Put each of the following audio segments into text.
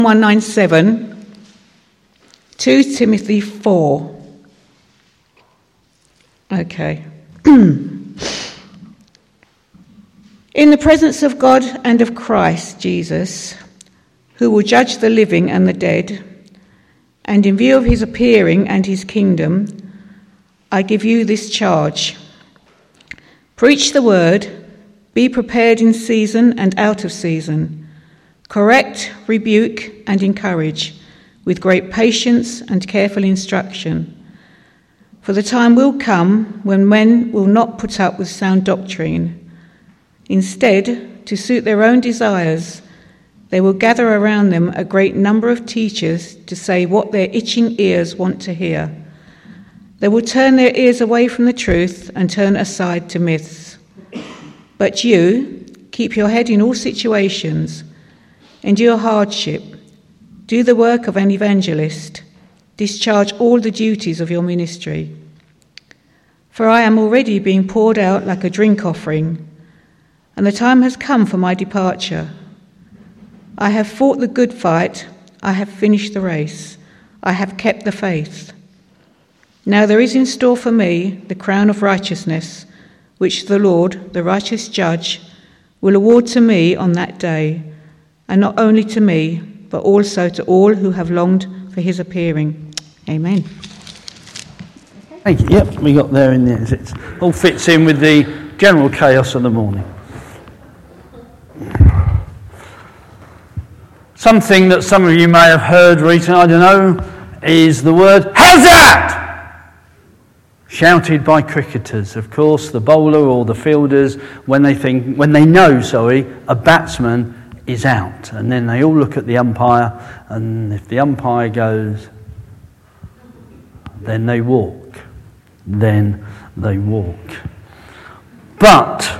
197, 2 Timothy 4. Okay. In the presence of God and of Christ Jesus, who will judge the living and the dead, and in view of his appearing and his kingdom, I give you this charge. Preach the word, be prepared in season and out of season. Correct, rebuke, and encourage, with great patience and careful instruction. For the time will come when men will not put up with sound doctrine. Instead, to suit their own desires, they will gather around them a great number of teachers to say what their itching ears want to hear. They will turn their ears away from the truth and turn aside to myths. But you, keep your head in all situations, endure hardship, do the work of an evangelist, discharge all the duties of your ministry. For I am already being poured out like a drink offering, and the time has come for my departure. I have fought the good fight, I have finished the race, I have kept the faith. Now there is in store for me the crown of righteousness, which the Lord, the righteous judge, will award to me on that day, and not only to me, but also to all who have longed for his appearing. Amen. Thank you. Yep, we got there in the end. It all fits in with the general chaos of the morning. Something that some of you may have heard recently, I don't know, is the word, "How's that?" shouted by cricketers. Of course, the bowler or the fielders, when they know a batsman is out, and then they all look at the umpire, and if the umpire goes, then they walk. But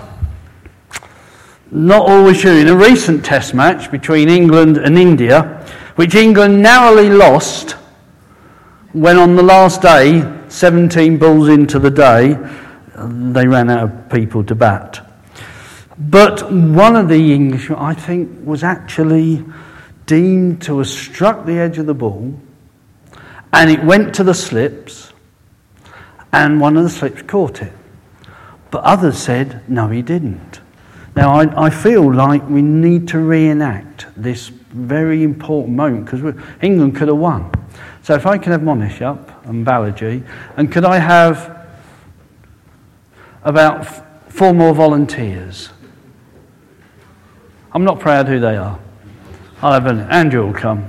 not always true. In a recent test match between England and India, which England narrowly lost, when on the last day, 17 balls into the day, they ran out of people to bat. But one of the English, I think, was actually deemed to have struck the edge of the ball, and it went to the slips, and one of the slips caught it. But others said, no, he didn't. Now, I feel like we need to reenact this very important moment, because England could have won. So if I can have Monish up and Balaji, and could I have about 4 more volunteers? I'm not proud who they are. I'll have Andrew will come.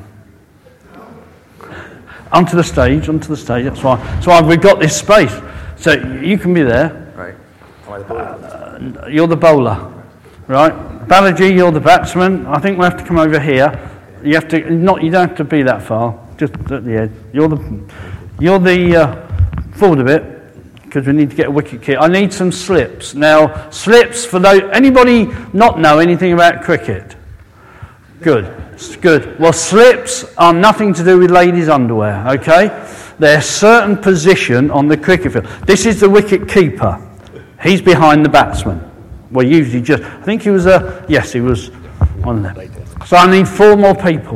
Onto the stage, that's why. So we've got this space. So you can be there. Right. Am I the bowler? You're the bowler. Right. Balaji, you're the batsman. I think we'll have to come over here. You don't have to be that far. Just at the edge. You're the forward a bit, because we need to get a wicket keeper. I need some slips. Now, slips, for anybody not know anything about cricket? Good. Well, slips are nothing to do with ladies' underwear, okay? They're a certain position on the cricket field. This is the wicket keeper. He's behind the batsman. Well, usually I think he was he was one of them. So I need 4 more people.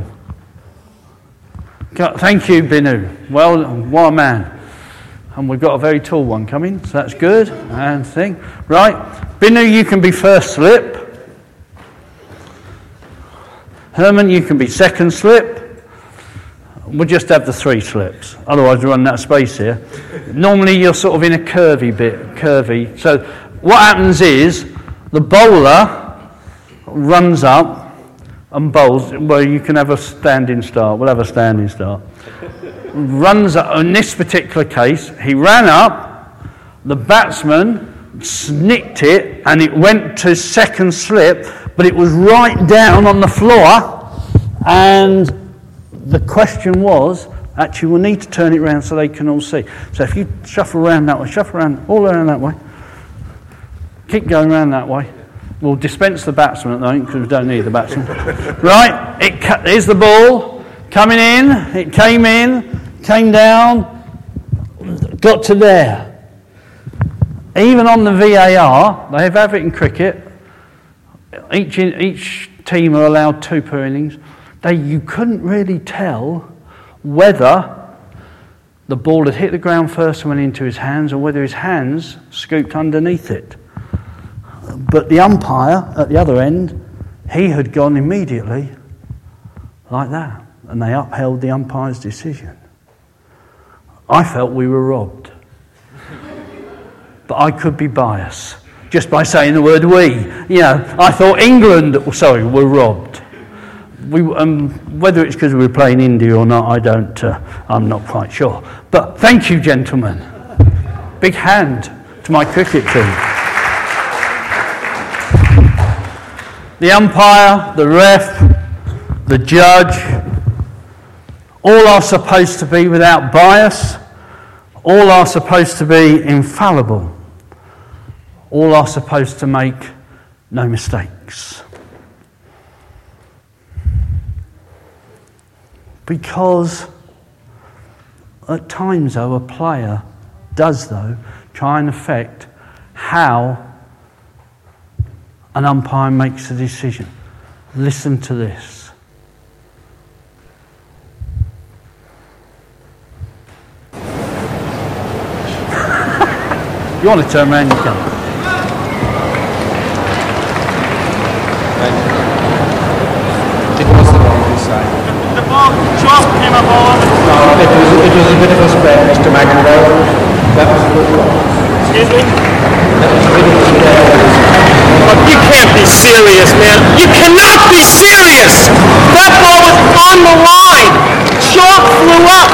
Thank you, Binu. Well, what a man. And we've got a very tall one coming, so that's good. And right, Binu, you can be first slip. Herman, you can be second slip. We'll just have the 3 slips, otherwise we run out of space here. Normally you're sort of in a curvy. So what happens is the bowler runs up and bowls. Well, you can have a standing start. We'll have a standing start. Runs up. In this particular case, he ran up, the batsman snicked it, and it went to second slip, but it was right down on the floor, and the question was, actually we'll need to turn it around so they can all see. So if you shuffle around that way, all around that way, keep going around that way. We'll dispense the batsman at the moment because we don't need the batsman. Right, here's the ball, coming in, it came in, came down, got to there. Even on the VAR, they have it in cricket, each team are allowed 2 per innings. you couldn't really tell whether the ball had hit the ground first and went into his hands, or whether his hands scooped underneath it. But the umpire at the other end, he had gone immediately like that, and they upheld the umpire's decision. I felt we were robbed. But I could be biased just by saying the word we. You know, I thought England, were robbed. Whether it's because we were playing India or not, I'm not quite sure. But thank you, gentlemen. Big hand to my cricket team. The umpire, the ref, the judge, all are supposed to be without bias. All are supposed to be infallible. All are supposed to make no mistakes. Because at times, though, a player does, though, try and affect how an umpire makes a decision. Listen to this. You want to turn around, you can. It was the wrong side. The ball just came up on. No, it was a bit of a spare, Mr. McIntyre. That was a good one. Excuse me? That was a bit of a spare. Look, you can't be serious, man. You cannot be serious! That ball was on the line! Chalk flew up!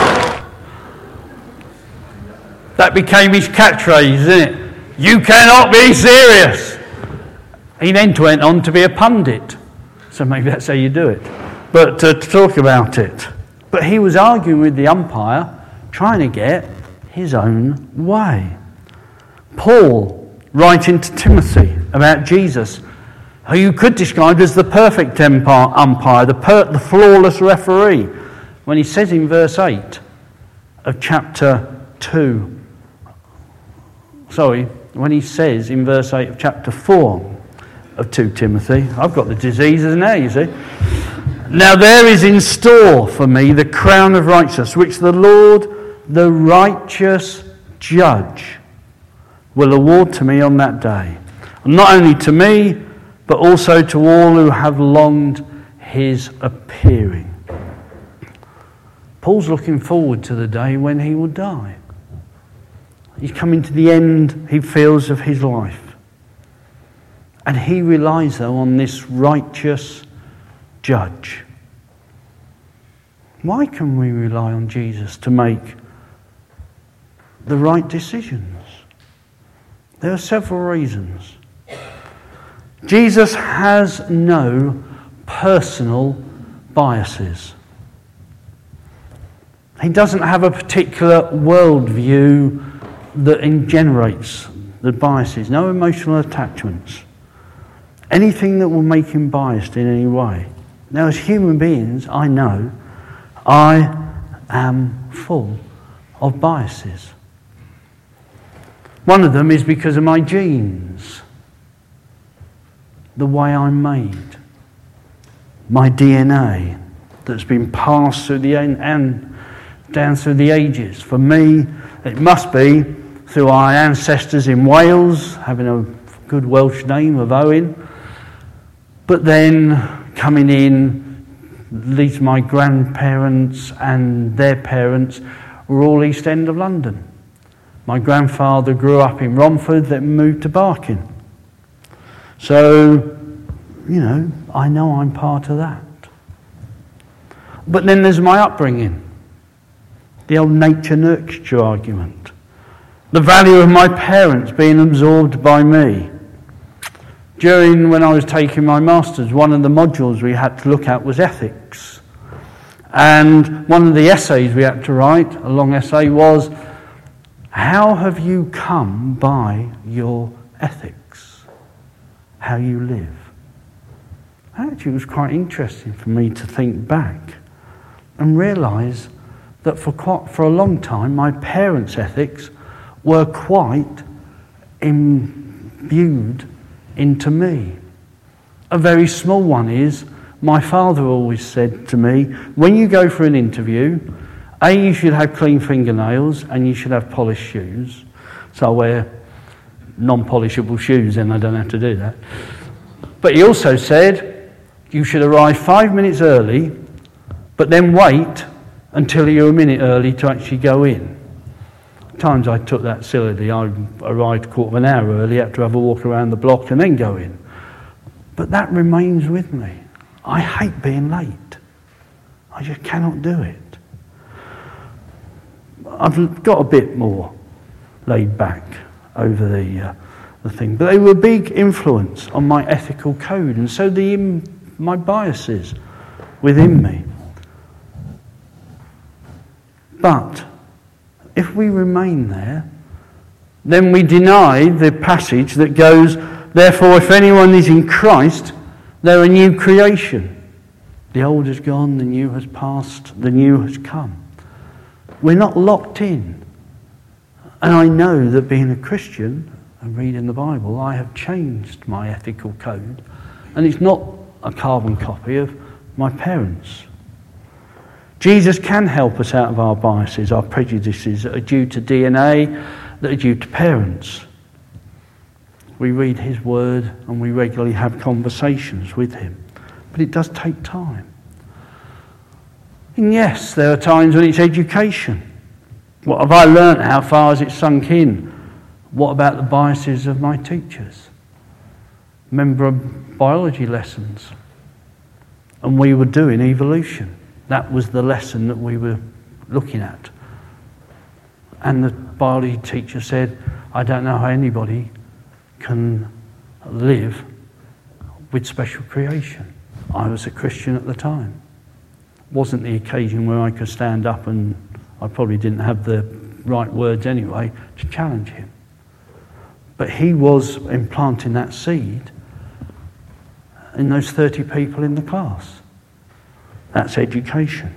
That became his catchphrase, isn't it? You cannot be serious! He then went on to be a pundit. So maybe that's how you do it. But to talk about it. But he was arguing with the umpire, trying to get his own way. Paul, writing to Timothy about Jesus, who you could describe as the perfect umpire, the flawless referee, when he says in verse 8 of chapter 2, when he says in verse 8 of chapter 4 of 2 Timothy, I've got the diseases now, you see. Now there is in store for me the crown of righteousness, which the Lord, the righteous judge, will award to me on that day. And not only to me, but also to all who have longed his appearing. Paul's looking forward to the day when he will die. He's coming to the end, he feels, of his life. And he relies, though, on this righteous judge. Why can we rely on Jesus to make the right decisions? There are several reasons. Jesus has no personal biases. He doesn't have a particular worldview that generates the biases, no emotional attachments. Anything that will make him biased in any way. Now, as human beings, I know I am full of biases. One of them is because of my genes, the way I'm made, my DNA that's been passed through and down through the ages. For me, it must be through our ancestors in Wales, having a good Welsh name of Owen, but then coming in, at least my grandparents and their parents were all East End of London. My grandfather grew up in Romford, then moved to Barking. So, I know I'm part of that. But then there's my upbringing. The old nature-nurture argument. The value of my parents being absorbed by me. When I was taking my master's, one of the modules we had to look at was ethics. And one of the essays we had to write, a long essay, was, how have you come by your ethics? How you live? Actually, it was quite interesting for me to think back and realise that for a long time, my parents' ethics were quite imbued into me. A very small one is My father always said to me, when you go for an interview, A, you should have clean fingernails and you should have polished shoes. So I wear non-polishable shoes and I don't have to do that. But he also said, you should arrive 5 minutes early, but then wait until you're a minute early to actually go in. At times I took that sillily. I arrived a quarter of an hour early, had to have a walk around the block and then go in. But that remains with me. I hate being late. I just cannot do it. I've got a bit more laid back over the thing. But they were a big influence on my ethical code, and so my biases within me. But if we remain there, then we deny the passage that goes, therefore, if anyone is in Christ, they're a new creation. The old has gone, the new has passed, the new has come. We're not locked in. And I know that being a Christian and reading the Bible, I have changed my ethical code. And it's not a carbon copy of my parents. Jesus can help us out of our biases, our prejudices that are due to DNA, that are due to parents. We read his word and we regularly have conversations with him. But it does take time. And yes, there are times when it's education. What have I learnt? How far has it sunk in? What about the biases of my teachers? Remember biology lessons. And we were doing evolution. That was the lesson that we were looking at. And the biology teacher said, I don't know how anybody can live with special creation. I was a Christian at the time. Wasn't the occasion where I could stand up, and I probably didn't have the right words anyway, to challenge him. But he was implanting that seed in those 30 people in the class. That's education.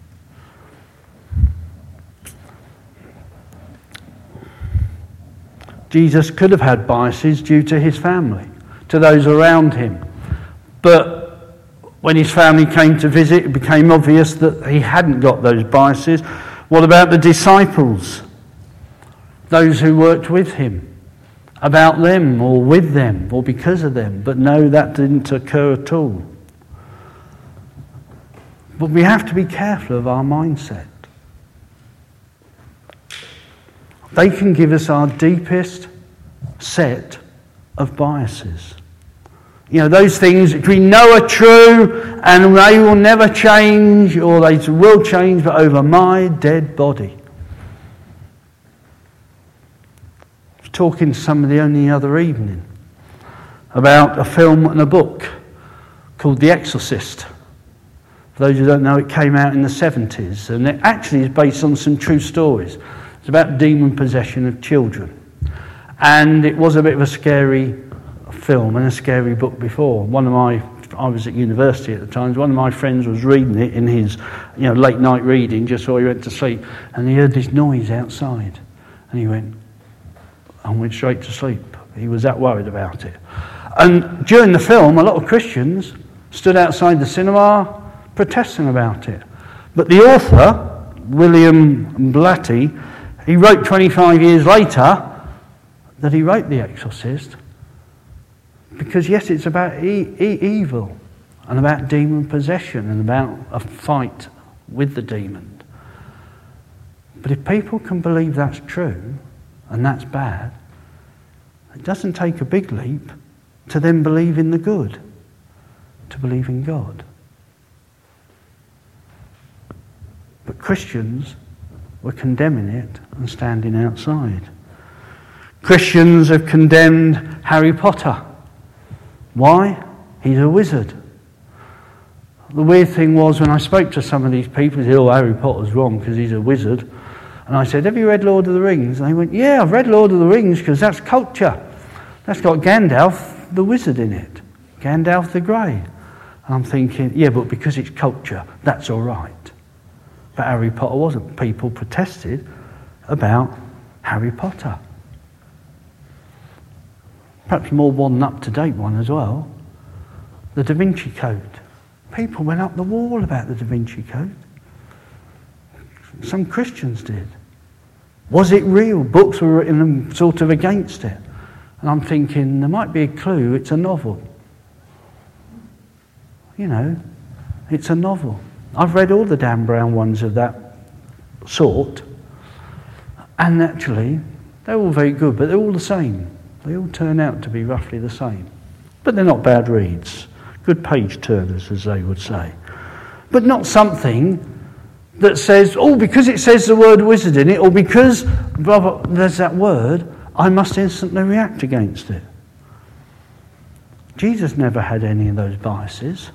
Jesus could have had biases due to his family, to those around him. But when his family came to visit, it became obvious that he hadn't got those biases. What about the disciples? Those who worked with him? About them, or with them, or because of them? But no, that didn't occur at all. But we have to be careful of our mindset. They can give us our deepest set of biases. You know, those things which we know are true and they will never change, or they will change, but over my dead body. I was talking to somebody only the other evening about a film and a book called The Exorcist. For those who don't know, it came out in the 70s, and it actually is based on some true stories. It's about demon possession of children. And it was a bit of a scary film and a scary book before. I was at university at the time, one of my friends was reading it in his late night reading just before he went to sleep, and he heard this noise outside. And he went straight to sleep. He was that worried about it. And during the film, a lot of Christians stood outside the cinema protesting about it. But the author, William Blatty, he wrote 25 years later that he wrote The Exorcist because, yes, it's about evil and about demon possession and about a fight with the demon. But if people can believe that's true and that's bad, it doesn't take a big leap to then believe in the good, to believe in God. But Christians were condemning it and standing outside. Christians have condemned Harry Potter. Why? He's a wizard. The weird thing was, when I spoke to some of these people, they said, Harry Potter's wrong because he's a wizard. And I said, have you read Lord of the Rings? And they went, yeah, I've read Lord of the Rings because that's culture. That's got Gandalf the wizard in it. Gandalf the Grey. And I'm thinking, yeah, but because it's culture, that's all right. But Harry Potter wasn't. People protested about Harry Potter. Perhaps more one up-to-date one as well. The Da Vinci Code. People went up the wall about the Da Vinci Code. Some Christians did. Was it real? Books were written sort of against it. And I'm thinking, there might be a clue, it's a novel. You know, it's a novel. I've read all the Dan Brown ones of that sort, and actually, they're all very good, but they're all the same. They all turn out to be roughly the same. But they're not bad reads. Good page turners, as they would say. But not something that says, oh, because it says the word wizard in it, or because there's that word, I must instantly react against it. Jesus never had any of those biases.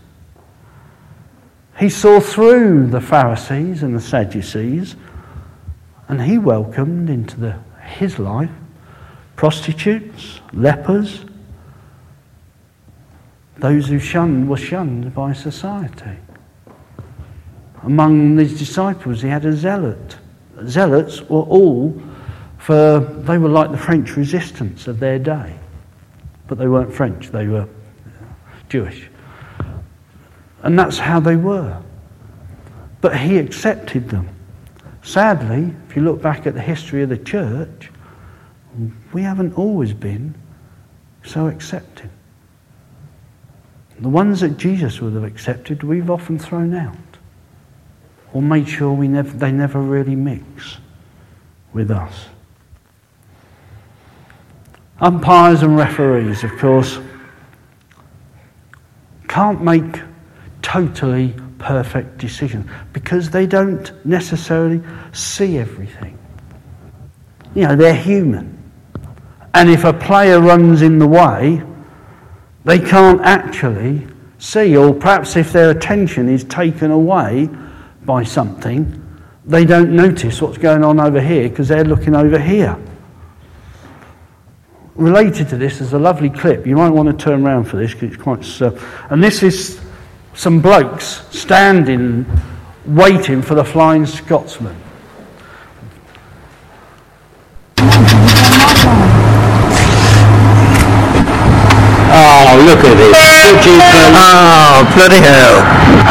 He saw through the Pharisees and the Sadducees, and he welcomed into his life prostitutes, lepers, those who were shunned by society. Among his disciples, he had a zealot. Zealots were they were like the French resistance of their day. But they weren't French, they were Jewish. And that's how they were. But he accepted them. Sadly, if you look back at the history of the church, we haven't always been so accepting. The ones that Jesus would have accepted, we've often thrown out, or made sure they never really mix with us. Umpires and referees, of course, can't make totally perfect decisions because they don't necessarily see everything. You know, they're human. And if a player runs in the way, they can't actually see, or perhaps if their attention is taken away by something, they don't notice what's going on over here because they're looking over here. Related to this is a lovely clip. You might want to turn around for this because it's quite... and this is some blokes standing, waiting for the Flying Scotsman. Oh, look at this. Oh, bloody hell.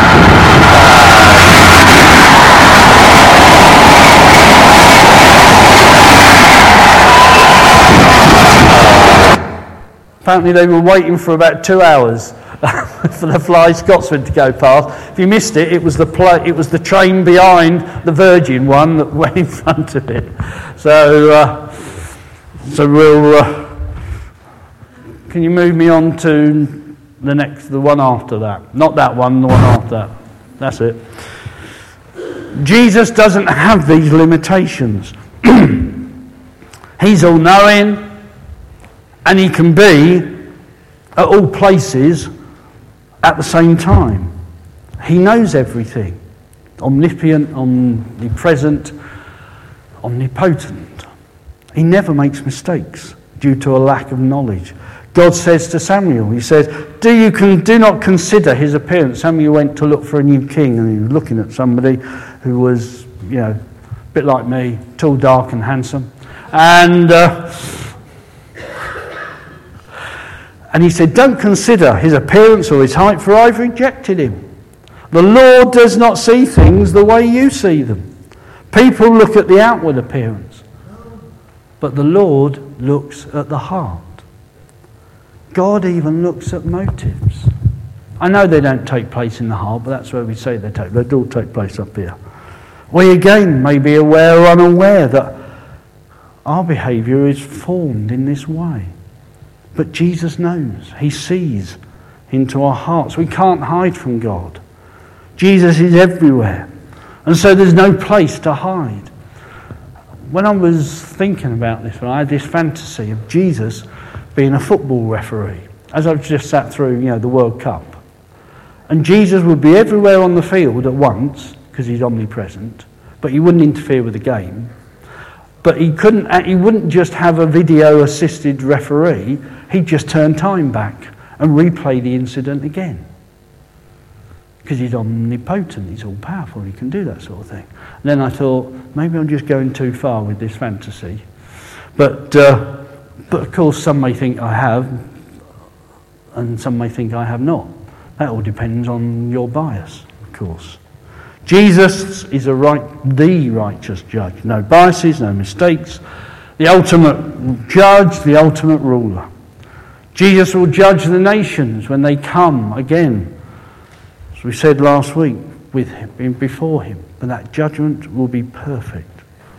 Apparently they were waiting for about 2 hours for the Flying Scotsman to go past. If you missed it, it was the train behind the Virgin one that went in front of it. So we'll... can you move me on to the one after that? Not that one, the one after that. That's it. Jesus doesn't have these limitations. He's all-knowing, and he can be at all places at the same time. He knows everything. Omniscient, omnipresent, omnipotent. He never makes mistakes due to a lack of knowledge. God says to Samuel, he says, do not consider his appearance. Samuel went to look for a new king, and he was looking at somebody who was, a bit like me, tall, dark and handsome. And he said, don't consider his appearance or his height, for I've rejected him. The Lord does not see things the way you see them. People look at the outward appearance, but the Lord looks at the heart. God even looks at motives. I know they don't take place in the heart, but that's where we say they take. They do take place up here. We again may be aware or unaware that our behaviour is formed in this way. But Jesus knows. He sees into our hearts. We can't hide from God. Jesus is everywhere. And so there's no place to hide. When I was thinking about this, I had this fantasy of Jesus being a football referee, as I've just sat through, the World Cup. And Jesus would be everywhere on the field at once, because he's omnipresent, but he wouldn't interfere with the game. But he wouldn't just have a video-assisted referee, he'd just turn time back and replay the incident again. Because he's omnipotent, he's all-powerful, he can do that sort of thing. And then I thought, maybe I'm just going too far with this fantasy. But of course, some may think I have, and some may think I have not. That all depends on your bias, of course. Jesus is the righteous judge. No biases, no mistakes. The ultimate judge, the ultimate ruler. Jesus will judge the nations when they come again, as we said last week, with him, before him. But that judgment will be perfect.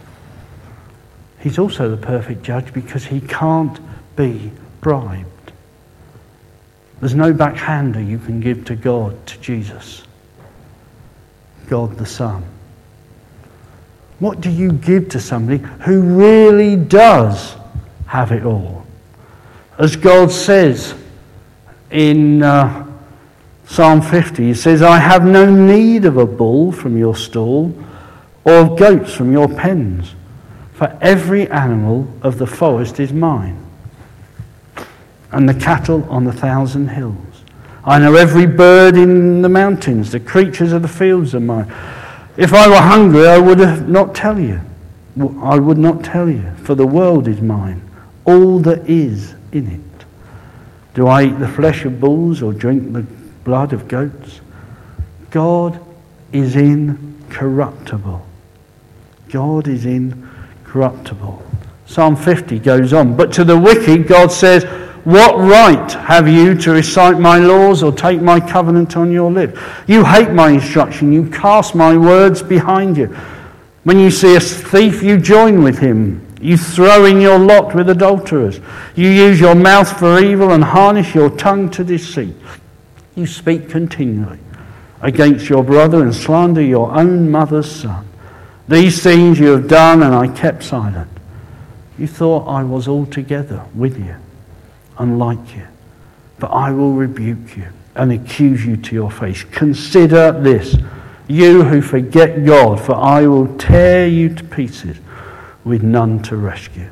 He's also the perfect judge because he can't be bribed. There's no backhander you can give to God, to Jesus. God the Son. What do you give to somebody who really does have it all? As God says in Psalm 50, he says, I have no need of a bull from your stall or of goats from your pens, for every animal of the forest is mine, and the cattle on 1,000 hills. I know every bird in the mountains, the creatures of the fields are mine. If I were hungry, I would not tell you. I would not tell you, for the world is mine, all that is in it. Do I eat the flesh of bulls or drink the blood of goats? God is incorruptible. God is incorruptible. Psalm 50 goes on. But to the wicked, God says, what right have you to recite my laws or take my covenant on your lips? You hate my instruction. You cast my words behind you. When you see a thief, you join with him. You throw in your lot with adulterers. You use your mouth for evil and harness your tongue to deceit. You speak continually against your brother and slander your own mother's son. These things you have done, and I kept silent. You thought I was altogether with you, unlike you. But I will rebuke you and accuse you to your face. Consider this, you who forget God, for I will tear you to pieces with none to rescue.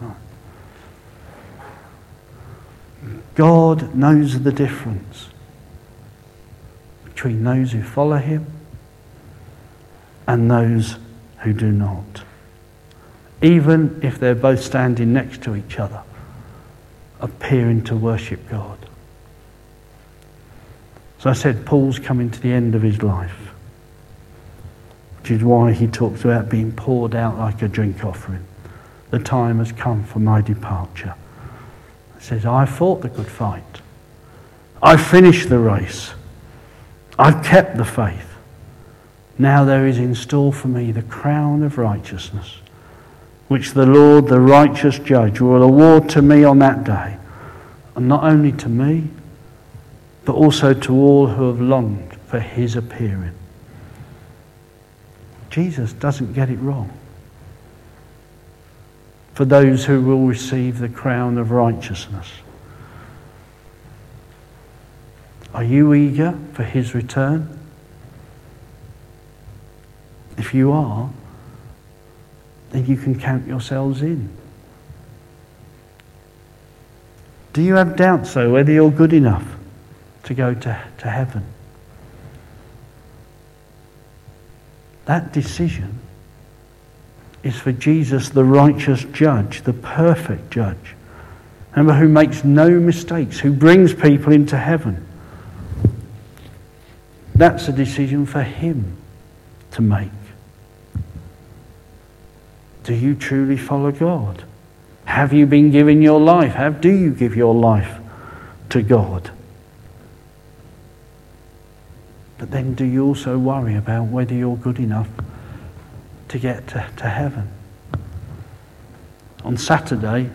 God knows the difference between those who follow him and those who do not. Even if they're both standing next to each other, appearing to worship God. So I said, Paul's coming to the end of his life, which is why he talks about being poured out like a drink offering. The time has come for my departure. He says, I fought the good fight. I finished the race. I've kept the faith. Now there is in store for me the crown of righteousness, which the Lord, the righteous judge, will award to me on that day. And not only to me, but also to all who have longed for his appearing. Jesus doesn't get it wrong. For those who will receive the crown of righteousness. Are you eager for his return? If you are, then you can count yourselves in. Do you have doubts, though, whether you're good enough to go to heaven? That decision is for Jesus, the righteous judge, the perfect judge. Remember, who makes no mistakes, who brings people into heaven. That's a decision for him to make. Do you truly follow God? Have you been giving your life? Do you give your life to God? But then do you also worry about whether you're good enough to get to heaven? On Saturday,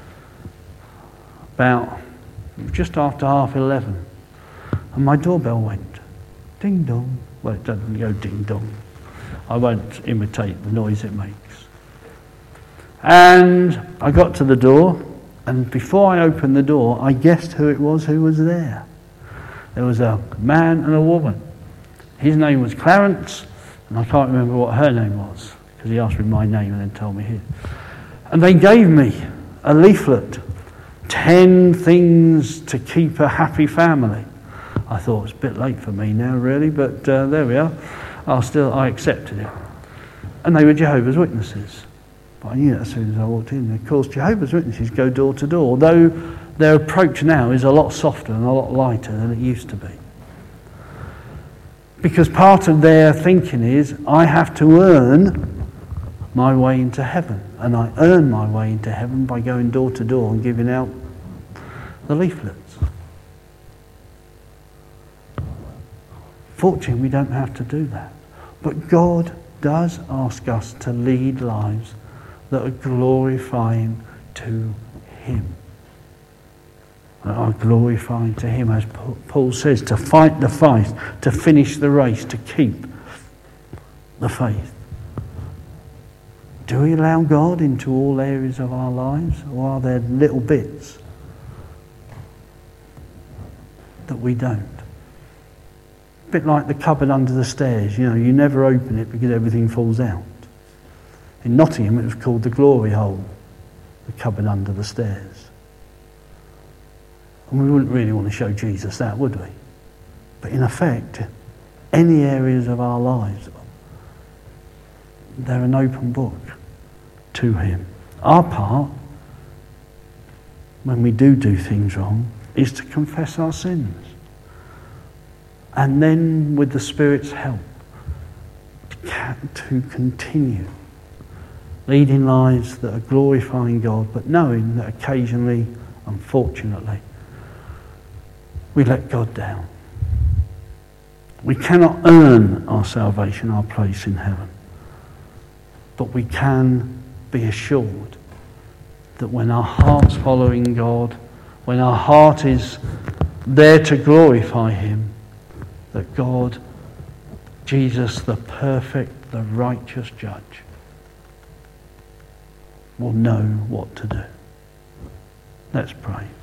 about just after 11:30, and my doorbell went ding dong. Well, it doesn't go ding dong. I won't imitate the noise it makes. And I got to the door, and before I opened the door, I guessed who it was who was there. There was a man and a woman. His name was Clarence, and I can't remember what her name was, because he asked me my name and then told me his. And they gave me a leaflet, 10 things to keep a happy family. I thought it's a bit late for me now, really, but there we are. I accepted it. And they were Jehovah's Witnesses. But I knew that as soon as I walked in. Of course, Jehovah's Witnesses go door to door, although their approach now is a lot softer and a lot lighter than it used to be. Because part of their thinking is, I have to earn my way into heaven. And I earn my way into heaven by going door to door and giving out the leaflets. Fortunately, we don't have to do that. But God does ask us to lead lives that are glorifying to Him. That are glorifying to Him, as Paul says, to fight the fight, to finish the race, to keep the faith. Do we allow God into all areas of our lives, or are there little bits that we don't? A bit like the cupboard under the stairs, you never open it because everything falls out. In Nottingham it was called the glory hole, the cupboard under the stairs. And we wouldn't really want to show Jesus that, would we? But in effect, any areas of our lives, they're an open book to Him. Our part, when we do things wrong, is to confess our sins. And then, with the Spirit's help, to continue leading lives that are glorifying God, but knowing that occasionally, unfortunately, we let God down. We cannot earn our salvation, our place in heaven. But we can be assured that when our heart's following God, when our heart is there to glorify Him, that God, Jesus, the perfect, the righteous judge, will know what to do. Let's pray.